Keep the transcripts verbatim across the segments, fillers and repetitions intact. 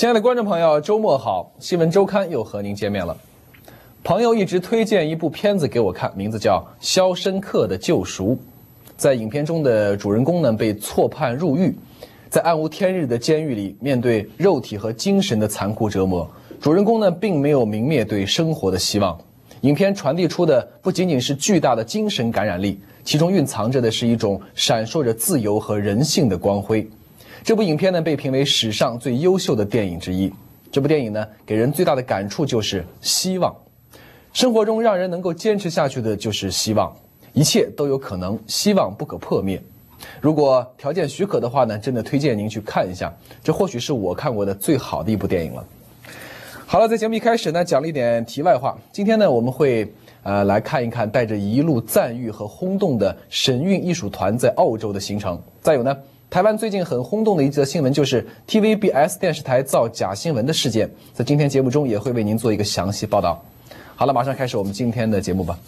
亲爱的观众朋友，周末好！新闻周刊又和您见面了。朋友一直推荐一部片子给我看，名字叫《肖申克的救赎》。在影片中的主人公呢，被错判入狱，在暗无天日的监狱里，面对肉体和精神的残酷折磨，主人公呢并没有泯灭对生活的希望。影片传递出的不仅仅是巨大的精神感染力，其中蕴藏着的是一种闪烁着自由和人性的光辉。这部影片呢被评为史上最优秀的电影之一。这部电影呢给人最大的感触就是希望。生活中让人能够坚持下去的就是希望，一切都有可能，希望不可破灭。如果条件许可的话呢，真的推荐您去看一下，这或许是我看过的最好的一部电影了。好了，在节目一开始呢，讲了一点题外话。今天呢，我们会呃来看一看带着一路赞誉和轰动的神韵艺术团在澳洲的行程。再有呢，台湾最近很轰动的一则新闻就是 T V B S 电视台造假新闻的事件，在今天节目中也会为您做一个详细报道。好了，马上开始我们今天的节目吧。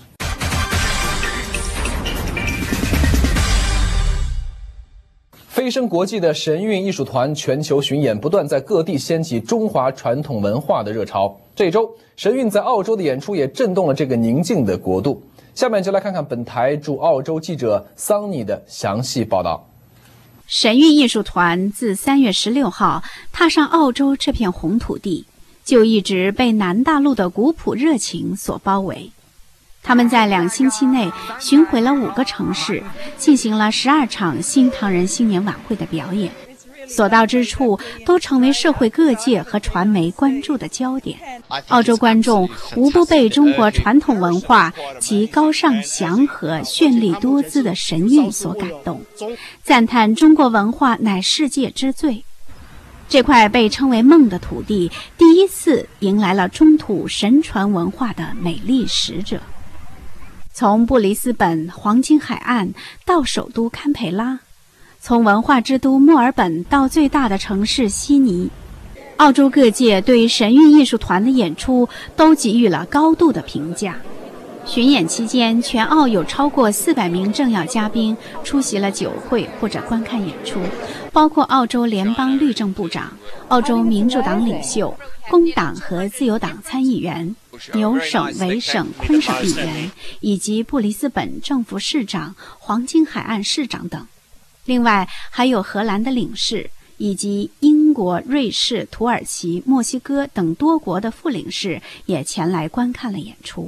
飞升国际的神韵艺术团全球巡演不断在各地掀起中华传统文化的热潮。这周神韵在澳洲的演出也震动了这个宁静的国度。下面就来看看本台驻澳洲记者桑尼的详细报道。 神韵艺术团自三月十六号踏上澳洲这片红土地，就一直被南大陆的古朴热情所包围。他们在两星期内巡回了五个城市，进行了十二场新唐人新年晚会的表演，所到之处都成为社会各界和传媒关注的焦点。澳洲观众无不被中国传统文化及高尚祥和、绚丽多姿的神韵所感动，赞叹中国文化乃世界之最。这块被称为梦的土地，第一次迎来了中土神传文化的美丽使者。从布里斯本黄金海岸到首都堪培拉，从文化之都墨尔本到最大的城市悉尼，澳洲各界对神韵艺术团的演出都给予了高度的评价。巡演期间，全澳有超过四百名政要嘉宾出席了酒会或者观看演出，包括澳洲联邦律政部长、澳洲民主党领袖、工党和自由党参议员、纽省、维省、昆省议员，以及布里斯本政府市长、黄金海岸市长等。另外还有荷兰的领事，以及英国、瑞士、土耳其、墨西哥等多国的副领事也前来观看了演出。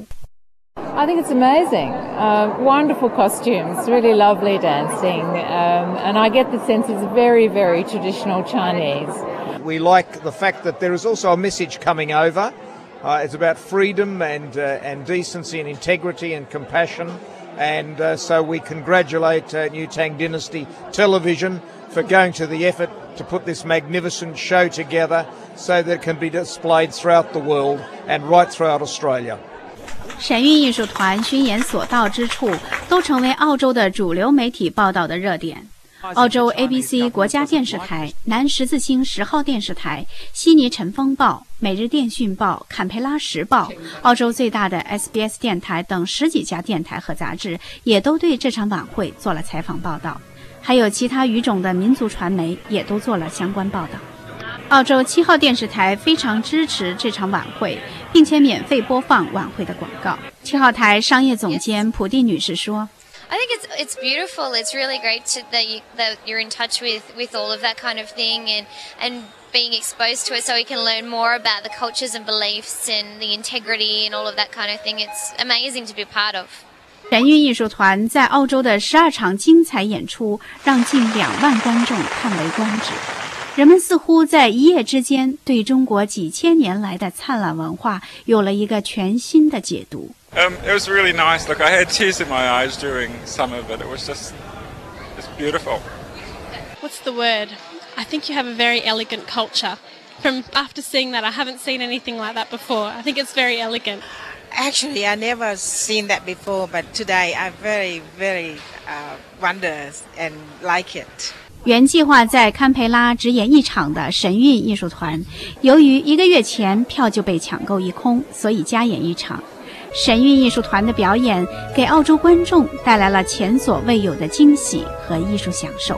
I think it's amazing. Uh, wonderful costumes, really lovely dancing, um, and I get the sense it's very, very traditional Chinese. We like the fact that there is also a message coming over. Uh, it's about freedom and, uh, and decency and integrity and compassion, and uh, so we congratulate uh, New Tang Dynasty Television for going to the effort to put this magnificent show together so that it can be displayed throughout the world and right throughout Australia. 神韵艺术团巡演所到之处，都成为澳洲的主流媒体报道的热点。澳洲 A B C 国家电视台、南十字星十号电视台、悉尼晨风报、每日电讯报、坎培拉时报、澳洲最大的 S B S 电台等十几家电台和杂志也都对这场晚会做了采访报道，还有其他语种的民族传媒也都做了相关报道。澳洲七号电视台非常支持这场晚会，并且免费播放晚会的广告。七号台商业总监普蒂女士说 I think it's it's beautiful. It's really great to, that you that you're in touch with, with all of that kind of thing and and being exposed to it, so we can learn more about the cultures and beliefs and the integrity and all of that kind of thing. It's amazing to be part of. 神韵艺术团在澳洲的十二场精彩演出，让近两万观众叹为观止。人们似乎在一夜之间对中国几千年来的灿烂文化有了一个全新的解读。 Um, it was really nice. Look, I had tears in my eyes during some of it. It was just, just beautiful. What's the word? I think you have a very elegant culture. From after seeing that, I haven't seen anything like that before. I think it's very elegant. Actually, I never seen that before, but today I very, very uh, wonder and like it. 原计划在堪培拉只演一场的神韵艺术团，由于一个月前票就被抢购一空，所以加演一场。神韵艺术团的表演给澳洲观众带来了前所未有的惊喜和艺术享受。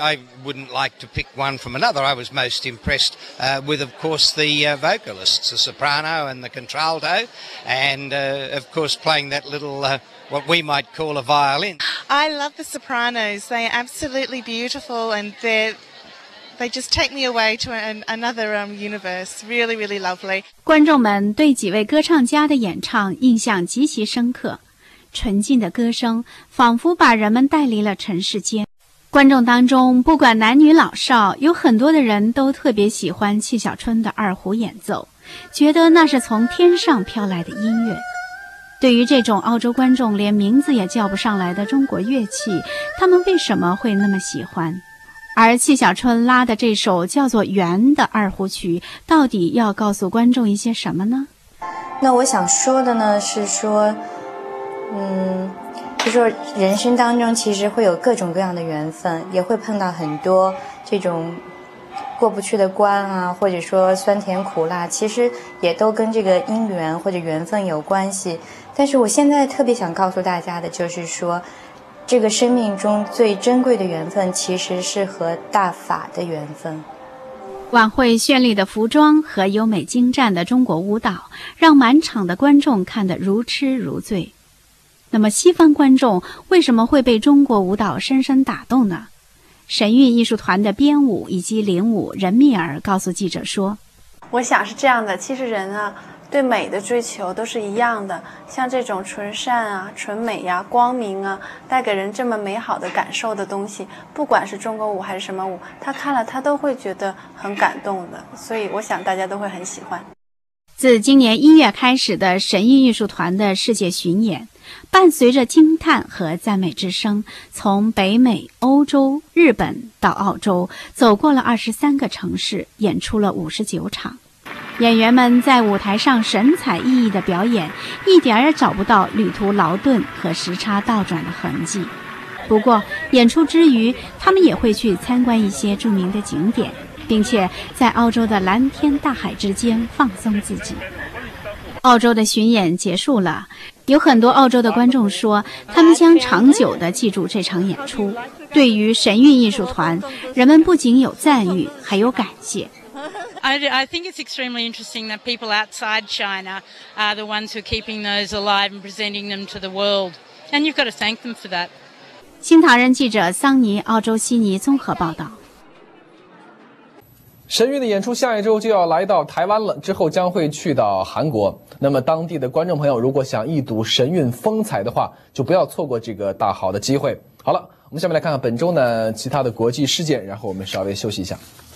I wouldn't like to pick one from another. I was most impressed uh, with, of course, the uh, vocalists, the soprano and the contralto, and, uh, of course, playing that little, uh, what we might call a violin. I love the sopranos. They are absolutely beautiful, and they're They just take me away to an, another um, universe. Really, really lovely. 观众们对几位歌唱家的演唱印象极其深刻，纯净的歌声仿佛把人们带离了尘世间。观众当中，不管男女老少，有很多的人都特别喜欢戚小春的二胡演奏，觉得那是从天上飘来的音乐。对于这种澳洲观众连名字也叫不上来的中国乐器，他们为什么会那么喜欢？而戚小春拉的这首叫做《缘》的二胡曲，到底要告诉观众一些什么呢？ 那我想说的呢是说，嗯，就说人生当中其实会有各种各样的缘分，也会碰到很多这种过不去的关啊，或者说酸甜苦辣，其实也都跟这个姻缘或者缘分有关系。但是我现在特别想告诉大家的就是说，这个生命中最珍贵的缘分其实是和大法的缘分。 晚会绚丽的服装和优美精湛的中国舞蹈，让满场的观众看得如痴如醉。那么西方观众为什么会被中国舞蹈深深打动呢？神韵艺术团的编舞以及领舞任蜜儿告诉记者说， 我想是这样的，其实人啊对美的追求都是一样的，像这种纯善啊、纯美呀、啊、光明啊，带给人这么美好的感受的东西，不管是中国舞还是什么舞，他看了他都会觉得很感动的，所以我想大家都会很喜欢。 自今年一月开始的神韵艺术团的世界巡演，伴随着惊叹和赞美之声，从北美、欧洲、日本到澳洲，走过了二十三个城市，演出了五十九场。演员们在舞台上神采奕奕的表演，一点儿也找不到旅途劳顿和时差倒转的痕迹。不过演出之余，他们也会去参观一些著名的景点，并且在澳洲的蓝天大海之间放松自己。澳洲的巡演结束了，有很多澳洲的观众说，他们将长久地记住这场演出。对于神韵艺术团，人们不仅有赞誉，还有感谢。 I, I think it's extremely interesting that people outside China are the ones who are keeping those alive and presenting them to the world. And you've got to thank them for that. 新唐人记者桑尼，澳洲悉尼综合报道。 神韵的演出下一周就要来到台湾了，之后将会去到韩国。那么当地的观众朋友如果想一睹神韵风采的话，就不要错过这个大好的机会。好了，我们下面来看看本周呢其他的国际事件，然后我们稍微休息一下。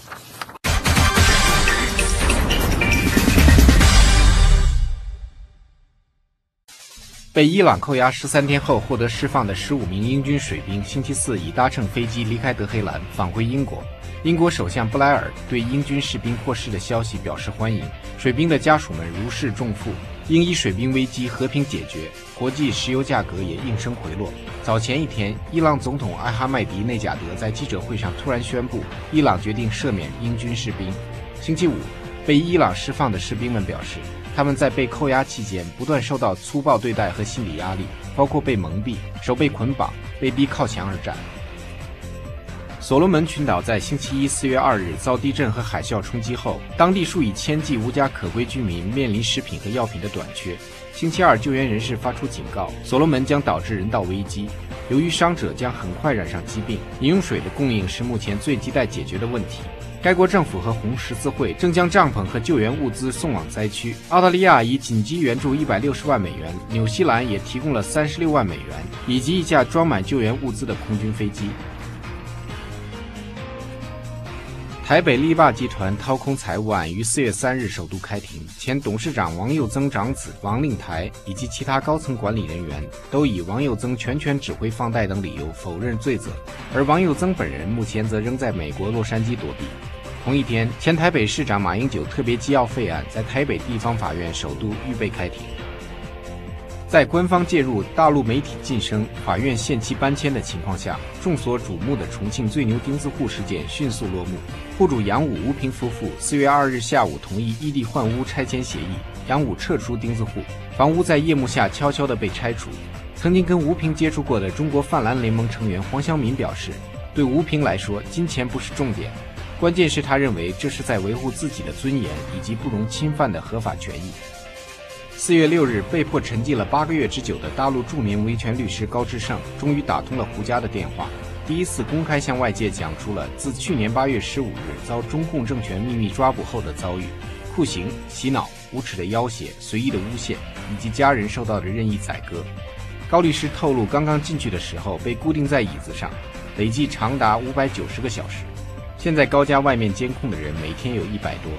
被伊朗扣押十三天后获得释放的十五名英军水兵，星期四已搭乘飞机离开德黑兰，返回英国。英国首相布莱尔对英军士兵获释的消息表示欢迎，水兵的家属们如释重负。英伊水兵危机和平解决，国际石油价格也应声回落。早前一天，伊朗总统艾哈迈迪内贾德在记者会上突然宣布，伊朗决定赦免英军士兵。星期五，被伊朗释放的士兵们表示，他们在被扣押期间不断受到粗暴对待和心理压力，包括被蒙蔽、手被捆绑、被逼靠墙而战。所罗门群岛在星期一四月二日遭地震和海啸冲击后，当地数以千计无家可归居民面临食品和药品的短缺。星期二，救援人士发出警告，所罗门将导致人道危机。由于伤者将很快染上疾病，饮用水的供应是目前最亟待解决的问题。该国政府和红十字会正将帐篷和救援物资送往灾区。澳大利亚已紧急援助一百六十万美元，纽西兰也提供了三十六万美元，以及一架装满救援物资的空军飞机。台北力霸集团掏空财务案于四月三日首度开庭，前董事长王佑增长子王令台以及其他高层管理人员都以王佑增全权指挥放贷等理由否认罪责，而王佑增本人目前则仍在美国洛杉矶躲避。同一天，前台北市长马英九特别机要费案在台北地方法院首度预备开庭。在官方介入、大陆媒体晋升、法院限期搬迁的情况下，众所瞩目的重庆最牛钉子户事件迅速落幕。户主杨武、吴平夫妇四月二日下午同意异地换屋拆迁协议，杨武撤出钉子户，房屋在夜幕下悄悄地被拆除。曾经跟吴平接触过的中国泛蓝联盟成员黄晓敏表示， 对吴平来说，金钱不是重点，关键是他认为这是在维护自己的尊严以及不容侵犯的合法权益。四月六日，被迫沉寂了八个月之久的大陆著名维权律师高志胜终于打通了胡家的电话，第一次公开向外界讲出了自去年八月十五日遭中共政权秘密抓捕后的遭遇：酷刑、洗脑、无耻的要挟、随意的诬陷，以及家人受到的任意宰割。高律师透露，刚刚进去的时候被固定在椅子上，累计长达五百九十个小时。现在高家外面监控的人每天有一百多。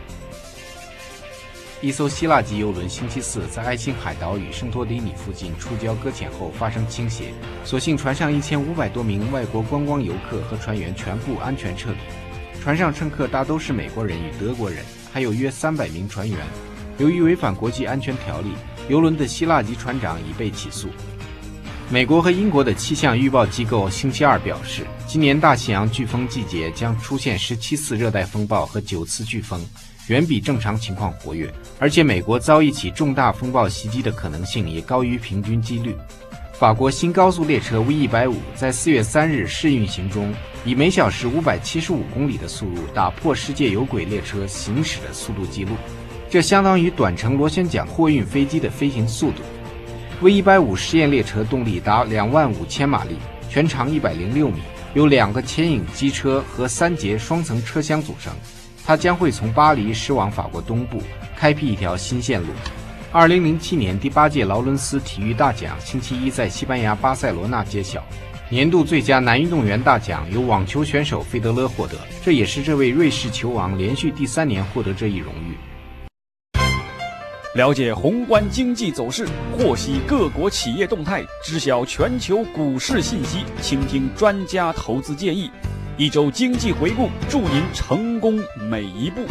一艘希腊籍邮轮星期四在爱琴海岛屿圣托里尼附近触礁搁浅后发生倾斜，所幸船上一千五百多名外国观光游客和船员全部安全撤离。船上乘客大都是美国人与德国人，还有约三百名船员。由于违反国际安全条例，邮轮的希腊籍船长已被起诉。美国和英国的气象预报机构星期二表示，今年大西洋飓风季节将出现十七次热带风暴和九次飓风，远比正常情况活跃，而且美国遭一起重大风暴袭击的可能性也高于平均几率。法国新高速列车 V 一百五 在四月三日试运行中，以每小时五百七十五公里的速度打破世界有轨列车行驶的速度记录，这相当于短程螺旋桨货运飞机的飞行速度。V 一百五 实验列车动力达两万五千马力，全长一百零六米，由两个牵引机车和三节双层车厢组成。它将会从巴黎驶往法国东部，开辟一条新线路。二零零七年第八届劳伦斯体育大奖星期一在西班牙巴塞罗那揭晓，年度最佳男运动员大奖由网球选手费德勒获得，这也是这位瑞士球王连续第三年获得这一荣誉。 了解宏观经济走势，获悉各国企业动态，知晓全球股市信息，倾听专家投资建议。一周经济回顾，祝您成功每一步。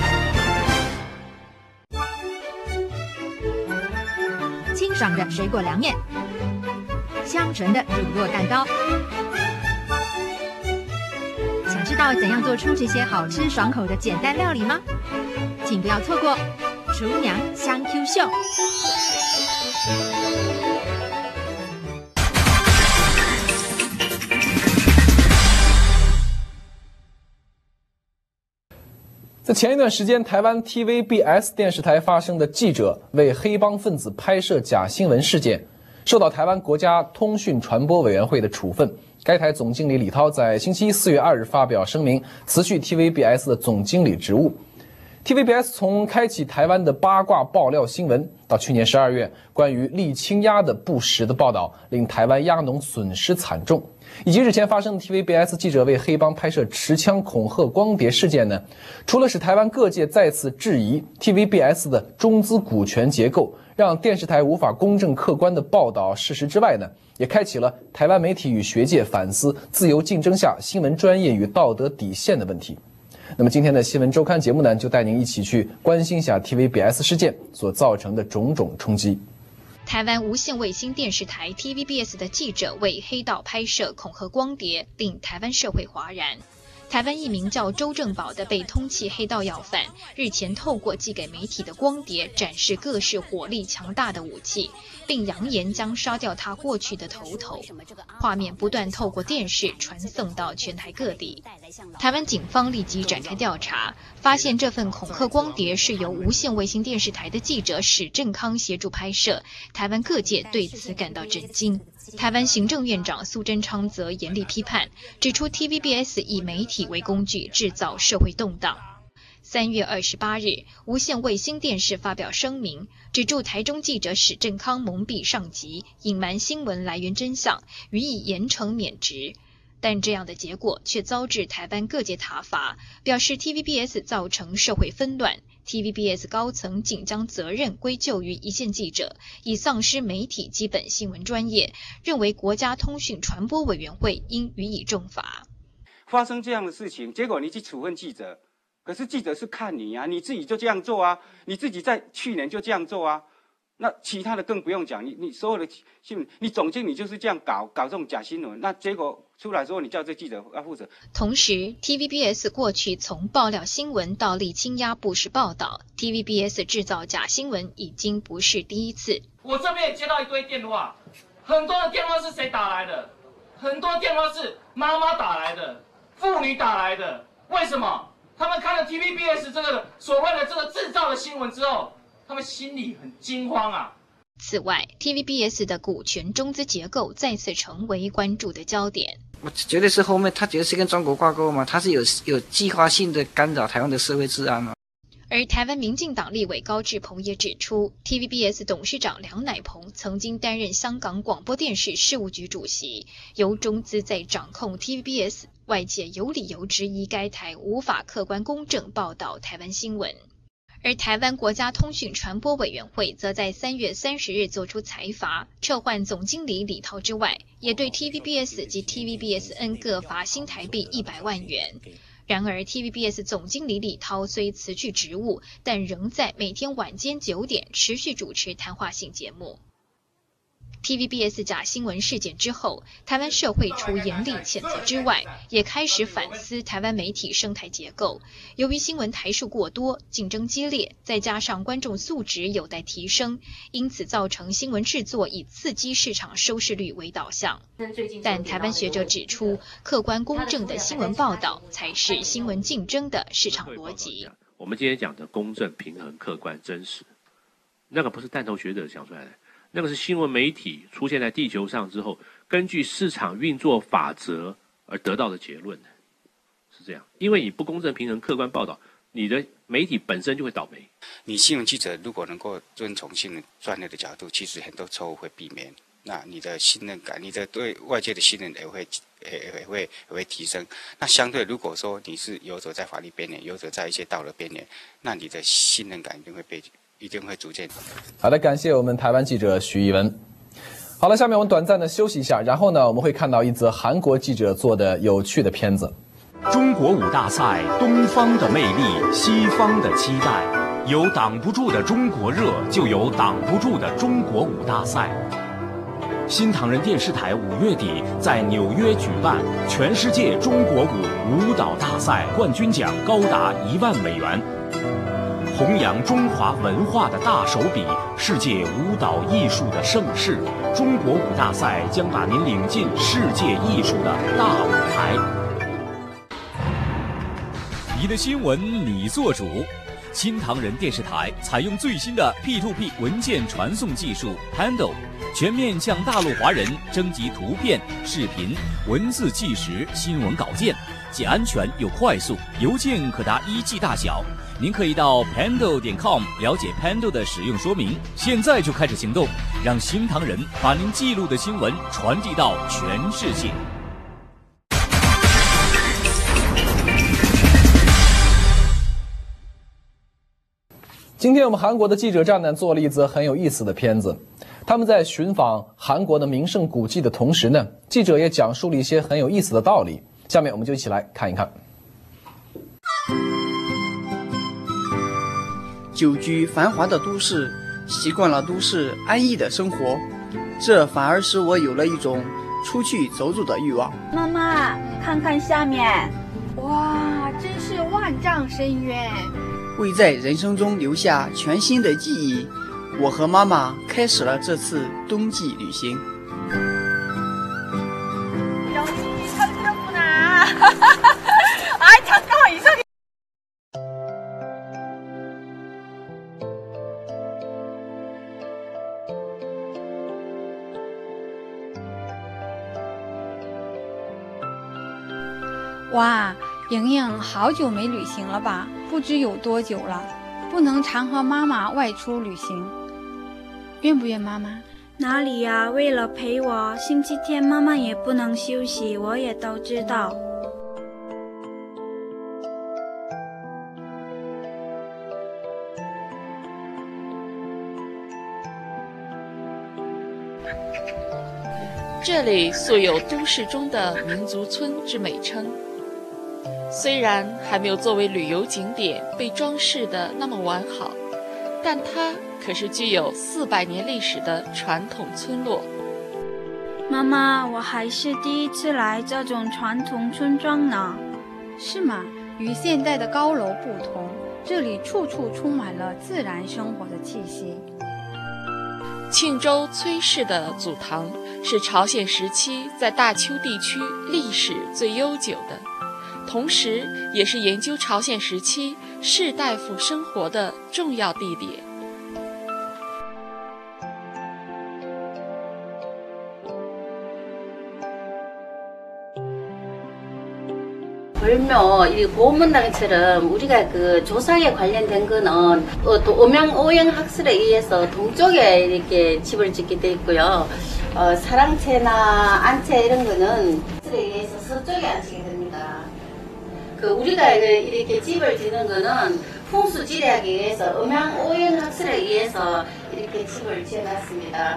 清爽的水果凉面，香醇的乳酪蛋糕。想知道怎样做出这些好吃爽口的简单料理吗？请不要错过厨娘香 Q 秀。 在前一段时间，台湾 T V B S 电视台发生的记者为黑帮分子拍摄假新闻事件，受到台湾国家通讯传播委员会的处分。该台总经理李涛在星期一四月二日发表声明，辞去 T V B S 的总经理职务。T V B S 从开启台湾的八卦爆料新闻，到去年十二月关于沥青鸭的不实的报道，令台湾鸭农损失惨重。以及日前发生的 T V B S 记者为黑帮拍摄持枪恐吓光碟事件呢，除了使台湾各界再次质疑 T V B S 的中资股权结构，让电视台无法公正客观地报道事实之外呢，也开启了台湾媒体与学界反思自由竞争下新闻专业与道德底线的问题。那么今天的新闻周刊节目呢，就带您一起去关心一下 T V B S 事件所造成的种种冲击。 台湾无线卫星电视台 T V B S 的记者为黑道拍摄恐吓光碟，令台湾社会哗然。台湾一名叫周正宝的被通缉黑道要犯，日前透过寄给媒体的光碟展示各式火力强大的武器，并扬言将杀掉他过去的头头。画面不断透过电视传送到全台各地。台湾警方立即展开调查，发现这份恐吓光碟是由无线卫星电视台的记者史正康协助拍摄，台湾各界对此感到震惊。台湾行政院长苏贞昌则严厉批判，指出 T V B S 以媒体为工具制造社会动荡。三月二十八日，无线卫星电视发表声明，指出台中记者史正康蒙蔽上级，隐瞒新闻来源真相，予以严惩免职。但这样的结果却遭致台湾各界挞伐，表示 T V B S 造成社会纷乱。T V B S 高层仅将责任归咎于一线记者，已丧失媒体基本新闻专业，认为国家通讯传播委员会应予以重罚。 发生这样的事情，结果你去处分记者，可是记者是看你啊，你自己就这样做啊，你自己在去年就这样做啊，那其他的更不用讲，你你所有的新闻，你总经理就是这样搞搞这种假新闻，那结果出来之后，你叫这记者要负责。 同时 ，T V B S 过去从爆料新闻到沥青鸭不实报道 ，T V B S 制造假新闻已经不是第一次。 我这边也接到一堆电话，很多的电话是谁打来的？ 很多电话是妈妈打来的，妇女打来的。为什么？他们看了 T V B S 这个所谓的这个制造的新闻之后，他们心里很惊慌啊。 此外 ，T V B S 的股权中资结构再次成为关注的焦点。 我觉得是后面他觉得是跟中国挂钩嘛，他是有有计划性的干扰台湾的社会治安嘛。 而台湾民进党立委高志鹏也指出 ，T V B S 董事长梁乃鹏曾经担任香港广播电视事务局主席，由中资在掌控 T V B S， 外界有理由质疑该台无法客观公正报道台湾新闻。而台湾国家通讯传播委员会则在三月三十日作出裁罚，撤换总经理李涛之外，也对 T V B S 及 T V B S N 各罚新台币一百万元。然而 T V B S 总经理李涛虽辞去职务，但仍在每天晚间九点持续主持谈话性节目。T V B S 假新闻事件之后，台湾社会除严厉谴责之外，也开始反思台湾媒体生态结构。由于新闻台数过多，竞争激烈，再加上观众素质有待提升，因此造成新闻制作以刺激市场收视率为导向。但台湾学者指出，客观公正的新闻报道才是新闻竞争的市场逻辑。 我们今天讲的公正、平衡、客观、真实，那个不是弹头学者想出来的。那个是新闻媒体出现在地球上之后，根据市场运作法则而得到的结论，是这样。因为你不公正、平衡、客观报道，你的媒体本身就会倒霉。 你新闻记者如果能够遵从新闻专业的角度，其实很多错误会避免。那你的信任感，你的对外界的信任也会也也会也会提升。那相对，如果说你是游走在法律边缘，游走在一些道德边缘，那你的信任感一定会被。一定会逐渐。 好的，感谢我们台湾记者徐一文。好了，下面我们短暂的休息一下，然后呢，我们会看到一则韩国记者做的有趣的片子。 中国舞大赛，东方的魅力，西方的期待。有挡不住的中国热，就有挡不住的中国舞大赛。新唐人电视台五月底在纽约举办全世界中国舞舞蹈大赛，冠军奖高达一万美元。弘扬中华文化的大手笔，世界舞蹈艺术的盛世，中国舞大赛将把您领进世界艺术的大舞台。你的新闻你做主，新唐人电视台采用最新的 P to P 文件传送技术 Handle， 全面向大陆华人征集图片、视频、文字纪实新闻稿件，既安全又快速，邮件可达一 G 大小。您可以到 Pando 点 com 了解 Pando 的使用说明。现在就开始行动，让新唐人把您记录的新闻传递到全世界。 今天我们韩国的记者站呢做了一则很有意思的片子，他们在寻访韩国的名胜古迹的同时呢，记者也讲述了一些很有意思的道理。下面我们就一起来看一看。 久居繁华的都市，习惯了都市安逸的生活，这反而使我有了一种出去走走的欲望。 妈妈，看看下面，哇，真是万丈深渊。 为在人生中留下全新的记忆，我和妈妈开始了这次冬季旅行。 哇，莹莹好久没旅行了吧？不知有多久了，不能常和妈妈外出旅行，愿不愿妈妈？ 哪里呀？为了陪我，星期天妈妈也不能休息，我也都知道。 这里素有都市中的民族村之美称，虽然还没有作为旅游景点被装饰的那么完好，但它可是具有四百年历史的传统村落。 妈妈，我还是第一次来这种传统村庄呢。 是吗？与现代的高楼不同，这里处处充满了自然生活的气息。 庆州崔氏的祖堂是朝鲜时期在大邱地区历史最悠久的，同时也是研究朝鲜时期士大夫生活的重要地点。 벌묘, 이 고문당처럼 우리가 그 조상에 관련된 거는 어, 음양오행 학설에 의해서 동쪽에 이렇게 집을 짓게 돼 있고요. 어, 사랑채나 안채 이런 거는 학설에 의해서 서쪽에 앉히게 됩니다. 그 우리가 이렇게 집을 짓는 거는 풍수지리학에 의해서 음양오행 학설에 의해서 이렇게 집을 지어놨습니다.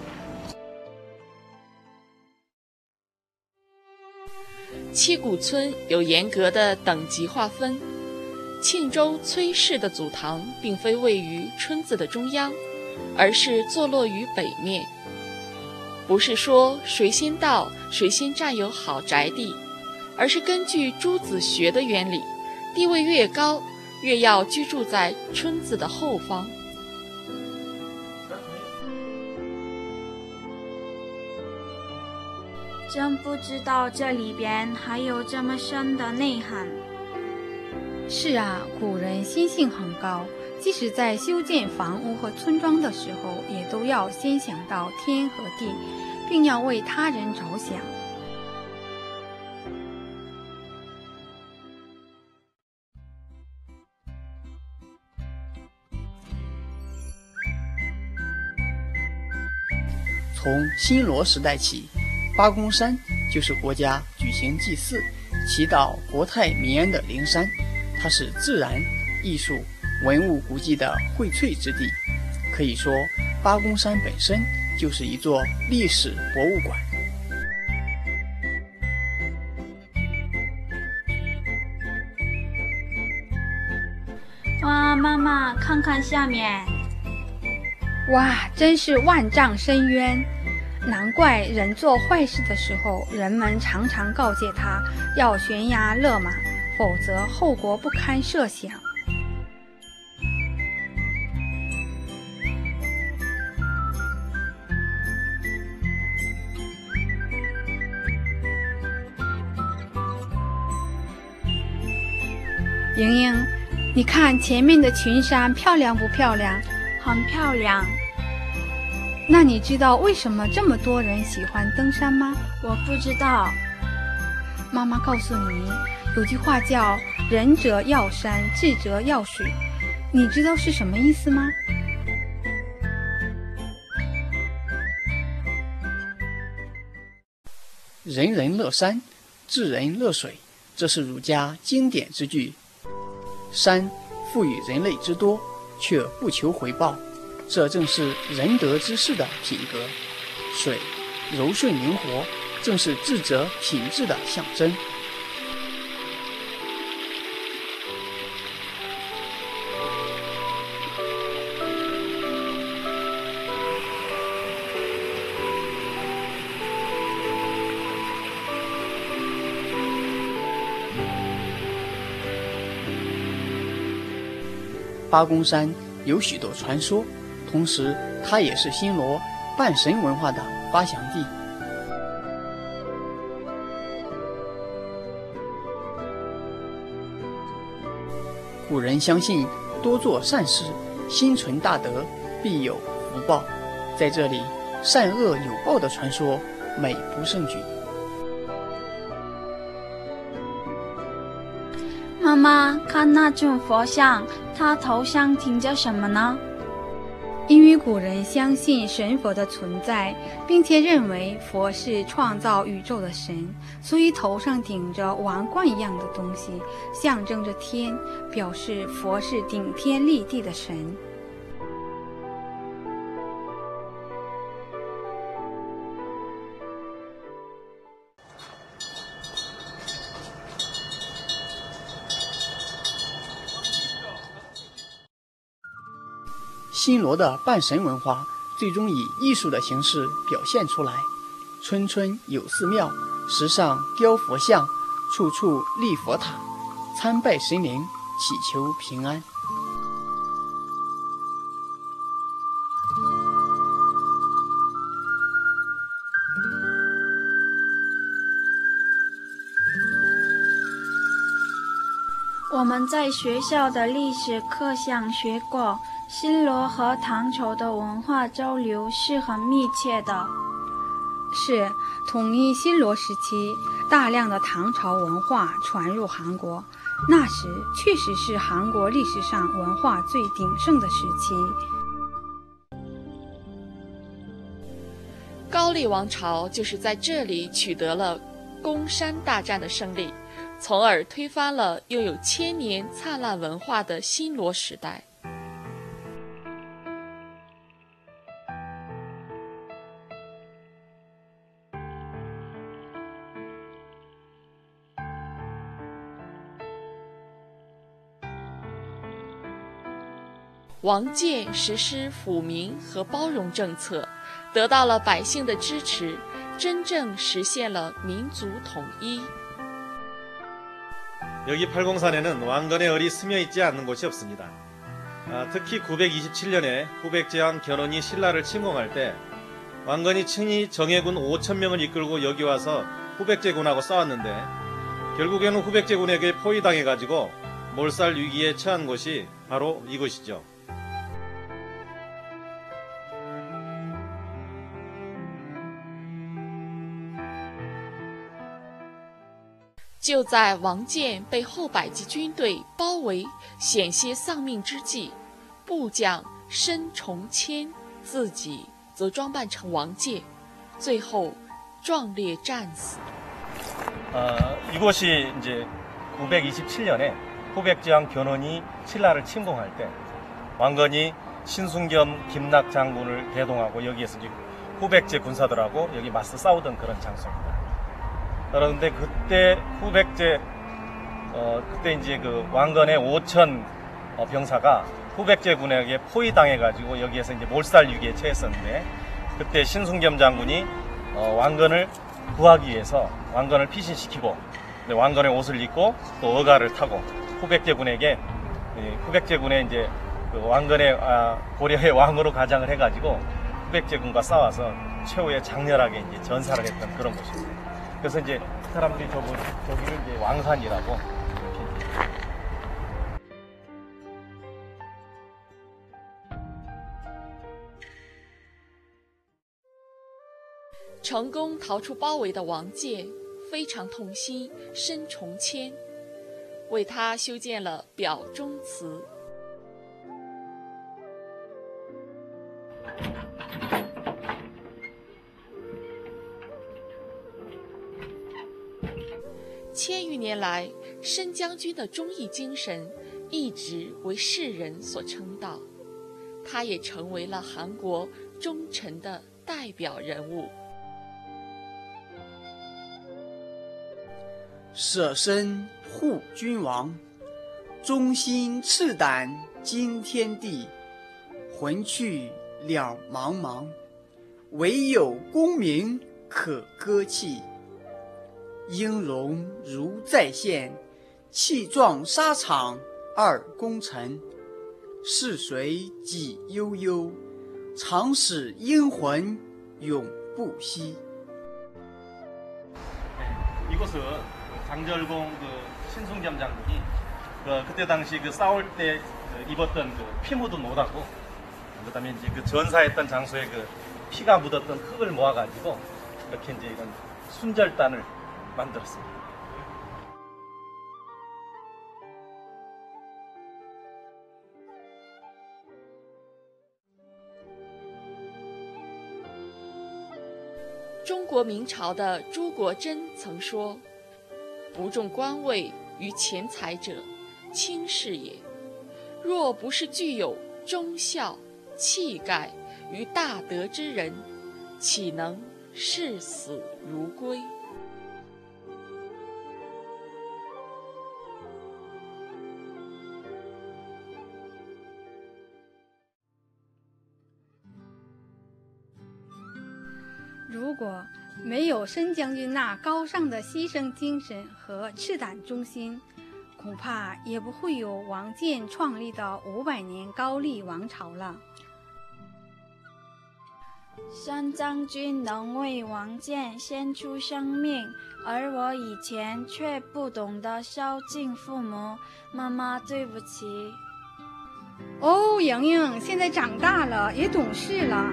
七股村有严格的等级划分，庆州崔氏的祖堂并非位于村子的中央，而是坐落于北面。不是说谁先到谁先占有好宅地，而是根据朱子学的原理，地位越高，越要居住在村子的后方。 真不知道这里边还有这么深的内涵。 是啊，古人心性很高，即使在修建房屋和村庄的时候，也都要先想到天和地，并要为他人着想。 从新罗时代起，八公山就是国家举行祭祀、祈祷国泰民安的灵山，它是自然、艺术、文物古迹的荟萃之地。可以说，八公山本身就是一座历史博物馆。 哇，妈妈，看看下面！ 哇，真是万丈深渊！难怪人做坏事的时候，人们常常告诫他要悬崖勒马，否则后果不堪设想。莹莹，你看前面的群山漂亮不漂亮？ 很漂亮。 那你知道为什么这么多人喜欢登山吗？ 我不知道。 妈妈告诉你，有句话叫“仁者要山，智者要水”，你知道是什么意思吗？ 人人乐山，智人乐水，这是儒家经典之句。山赋予人类之多，却不求回报，这正是仁德之士的品格。水柔顺灵活，正是智者品质的象征。八公山有许多传说，同时它也是新罗半神文化的发祥地。古人相信，多做善事，心存大德，必有福报。在这里，善恶有报的传说美不胜举。 妈妈，看那尊佛像，它头上顶着什么呢？ 因为古人相信神佛的存在，并且认为佛是创造宇宙的神，所以头上顶着王冠一样的东西，象征着天，表示佛是顶天立地的神。 新罗的半神文化最终以艺术的形式表现出来，村村有寺庙，石上雕佛像，处处立佛塔，参拜神灵，祈求平安。 我们在学校的历史课上学过，新罗和唐朝的文化交流是很密切的。 是，统一新罗时期，大量的唐朝文化传入韩国，那时确实是韩国历史上文化最鼎盛的时期。 高丽王朝就是在这里取得了攻山大战的胜利，从而推翻了拥有千年灿烂文化的新罗时代。王建实施抚民和包容政策，得到了百姓的支持，真正实现了民族统一。 여기 팔공산에는 왕건의 얼이 스며있지 않는 곳이 없습니다. 아, 특히 구백이십칠 년에 후백제왕 견훤이 신라를 침공할 때 왕건이 친히 정예군 오천 명을 이끌고 여기 와서 후백제군하고 싸웠는데 결국에는 후백제군에게 포위당해가지고 몰살 위기에 처한 곳이 바로 이곳이죠. 就在王建被后百济军队包围、险些丧命之际，部将申重谦自己则装扮成王建，最后壮烈战死。 어, 이곳이 이제 구백이십칠 년에 후백제왕 견훤이 신라를 침공할 때 왕건이 신순겸, 김낙 장군을 대동하고 여기에서 이제 후백제 군사들하고 여기 맞서 싸우던 그런 장소입니다. 그런데 그때 후백제 어, 그때 이제 그 왕건의 오천 어, 병사가 후백제군에게 포위당해가지고 여기에서 이제 몰살 위기에 처했었는데 그때 신순겸 장군이 어, 왕건을 구하기 위해서 왕건을 피신시키고 왕건의 옷을 입고 또 어가를 타고 후백제군에게 후백제군의 이제 그 왕건의 아, 고려의 왕으로 가장을 해가지고 후백제군과 싸워서 최후의 장렬하게 이제 전사를 했던 그런 곳입니다. 그래서 이제 사람들이 저기, 저기를 이제 왕산이라고 이렇게 이제 成功逃出包围的王建非常痛心申重谦，为他修建了表忠祠。 千余年来，申将军的忠义精神一直为世人所称道，他也成为了韩国忠臣的代表人物。 舍身护君王，忠心赤胆惊天地，魂去了茫茫，唯有功名可歌泣。 音容如再现，气壮沙场二功臣。逝水几悠悠，常使英魂永不息。 이곳은 장절공 그 신순겸 장군이 그 그때 당시 그 싸울 때 그 입었던 그 피 묻은 옷하고 그다음에 이제 그 전사했던 장소에 그 피가 묻었던 흙을 모아가지고 이렇게 이제 이런 순절단을 만들었습니다. 중국明朝的朱国珍曾说：“不重官位与钱财者，轻视也；若不是具有忠孝、气概与大德之人，岂能视死如归？” 如果没有申将军那高尚的牺牲精神和赤胆忠心，恐怕也不会有王建创立的五百年高丽王朝了。 山将军能为王建献出生命，而我以前却不懂得孝敬父母，妈妈对不起。 哦，莹莹现在长大了，也懂事了。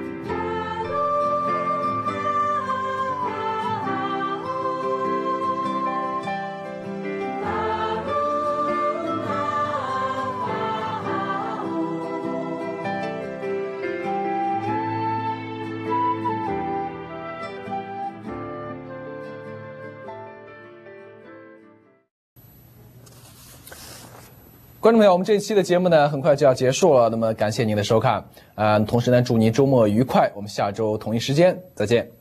观众朋友，我们这一期的节目呢，很快就要结束了。那么感谢您的收看，呃，同时呢，祝您周末愉快。我们下周同一时间再见。